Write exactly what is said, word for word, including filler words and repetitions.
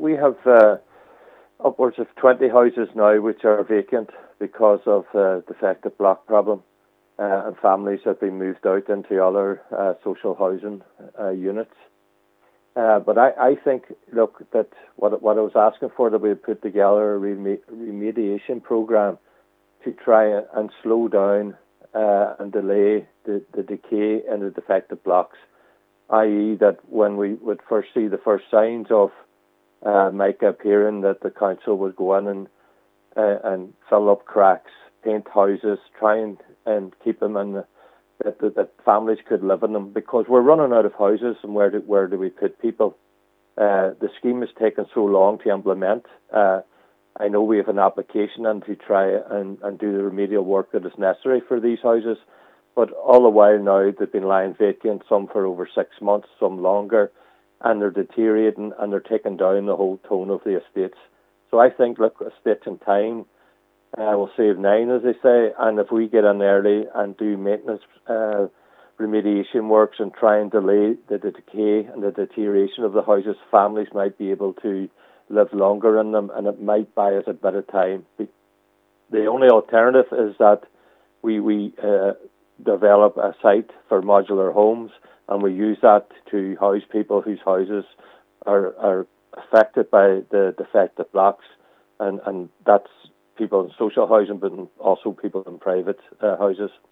We have uh, upwards of twenty houses now which are vacant because of uh, defective block problem, uh, and families have been moved out into other uh, social housing uh, units. Uh, but I, I think, look, that what, what I was asking for, that we put together a reme- remediation program to try and slow down uh, and delay the, the decay in the defective blocks, that is that when we would first see the first signs of uh, mica appearing, that the council would go in and, uh, and fill up cracks, paint houses, try and, and keep them in the That, that, that families could live in them, because we're running out of houses, and where do, where do we put people? Uh, the scheme has taken so long to implement. Uh, I know we have an application in to try and, and do the remedial work that is necessary for these houses, but all the while now they've been lying vacant, some for over six months, some longer, and they're deteriorating and they're taking down the whole tone of the estates. So I think, look, estates in time, Uh, we'll save nine, as they say, and if we get in early and do maintenance uh, remediation works and try and delay the, the decay and the deterioration of the houses, families might be able to live longer in them, and it might buy us a bit of time. The only alternative is that we, we uh, develop a site for modular homes, and we use that to house people whose houses are, are affected by the defective blocks, and, and that's people in social housing, but also people in private uh, houses.